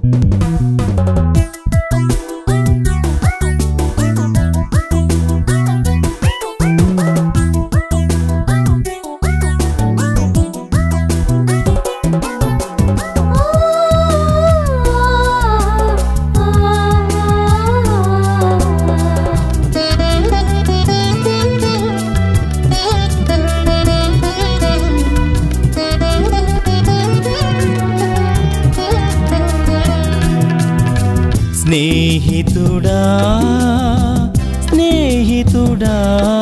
స్నేహితుడా స్నేహితుడా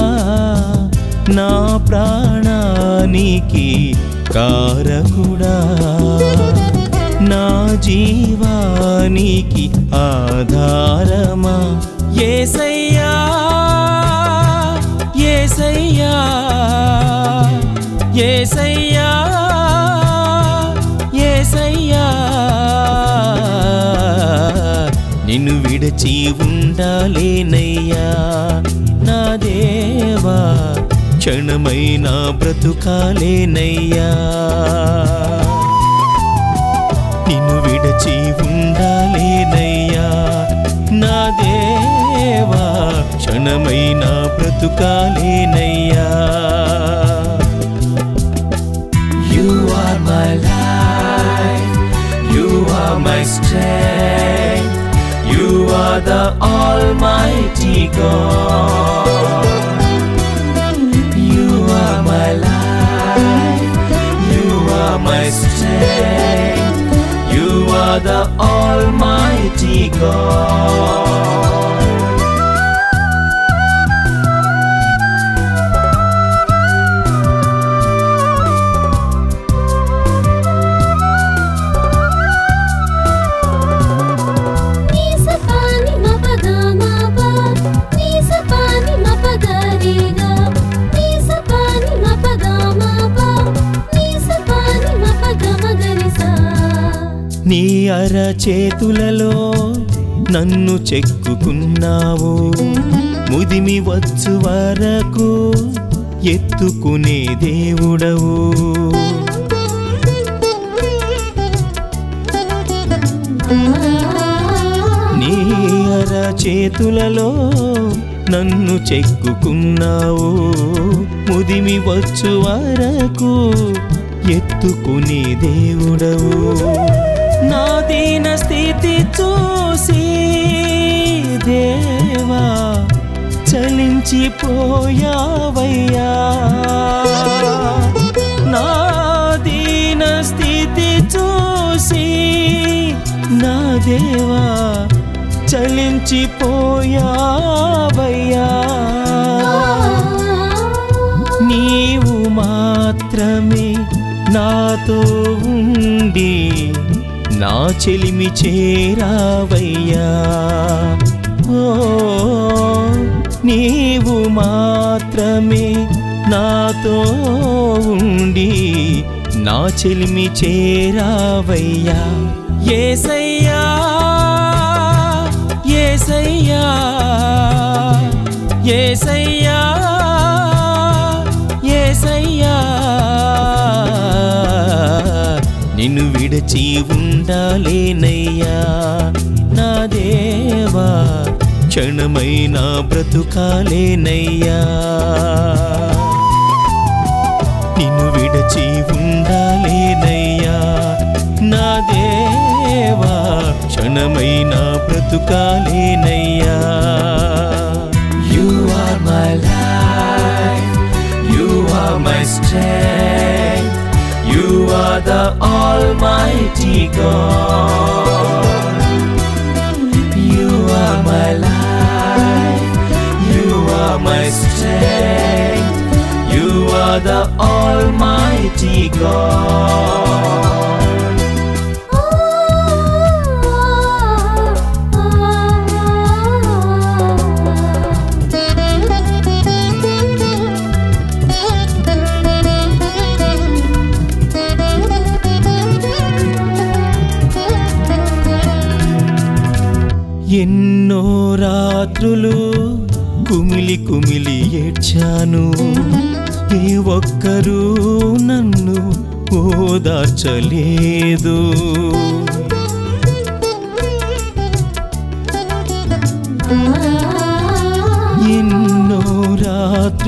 నా ప్రాణానికి కారకుడా నా జీవానికి ఆధారమా యేసయ్యా యేసయ్యా యేసయ్యా యేసయ్యా నిన్ను విడిచి ఉండలేనయ్యా నా దేవా క్షణమైన బ్రతుకాలేనయ్యా నిన్ను విడిచి ఉండలేనయ్యా నా దేవా క్షణమైన బ్రతుకాలేనయ్యా You are my life, you are my strength, you are the Almighty God. You are my life, you are my strength, you are the Almighty God. నీ అరచేతులలో నన్ను చెక్కుకున్నావు ముదిమి వచ్చు వరకు ఎత్తుకునే దేవుడవు నీ అరచేతులలో నన్ను చెక్కుకున్నావు ముదిమి వచ్చు వరకు ఎత్తుకునే దేవుడవు నా దీన స్థితి చూసి దేవా చలించిపోయావయ్యా నా దీన స్థితి చూసి నా దేవా చలించిపోయావయ్యా నీవు మాత్రమే నాతో ఉండి నా చెలిమి చేరావయ్యా ఓ నీవు మాత్రమే నాతో ఉండి నా చెలిమి చేరావయ్యా యేసయ్యా యేసయ్యా యేసయ్యా యేసయ్యా నిన్ను విడిచి ఉండలేనయ్యా నా దేవా క్షణమైన బ్రతుకాలేనయ్యా నిన్ను విడిచి ఉండలేనయ్యా నా దేవా క్షణమైన బ్రతుకాలేనయ్యా You are my life, you are my strength, you are the Almighty God. You are my life, you are my strength, you are the Almighty God. ఎన్నో రాత్రులు కుమిలి కుమిలి ఏడ్చాను ఏ ఒక్కరూ నన్ను ఓదార్చలేదు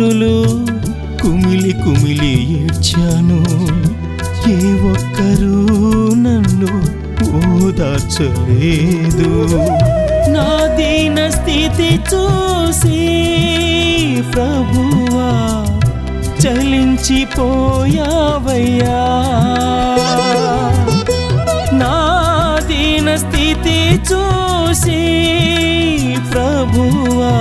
రాత్రులు కుమిలి కుమిలి ఏడ్చాను, ఏ ఒక్కరూ నన్ను ఓదార్చలేదు. నా దీన స్థితి చూసి ప్రభువా చలించిపోయావయ్యా. నా దీన స్థితి చూసి ప్రభువా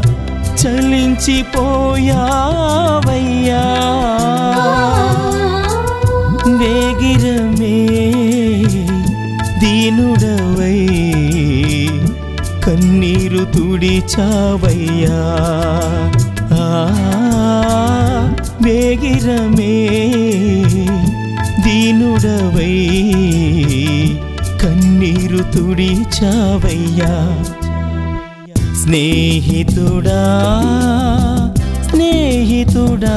చలించిపోయావయ్యా. వేగిరమే దీనుడవై కన్నీరు తుడిచావయ్యా. వేగిరమే దీనుడవై కన్నీరు తుడిచావయ్యా. స్నేహితుడా స్నేహితుడా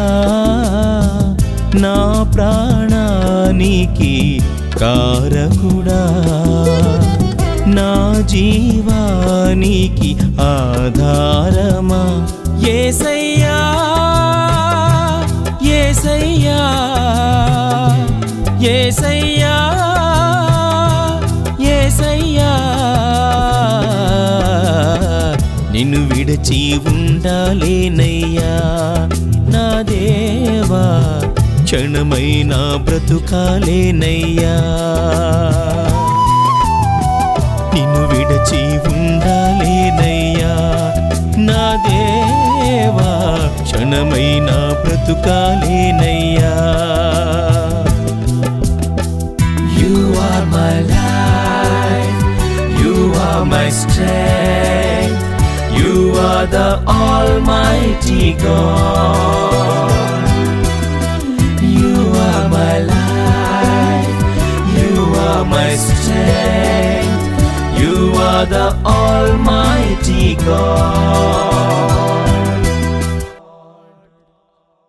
నా ప్రాణానికి కారకుడా, నా జీవానికి ఆధారమా, యేసయ్యా యేసయ్యా యేసయ్యా యేసయ్యా. నిన్ను విడచి ఉండాలేనయ్యా నా దేవా, క్షణమైన బ్రతుకాలేనయ్యా. నిన్ను విడచి ఉండాలేనయ్యా నా దేవా, క్షణమైన బ్రతుకాలేనయ్యా. You are my life, you are my strength, you are the Almighty God. You are my life, you are my strength, you are the Almighty God.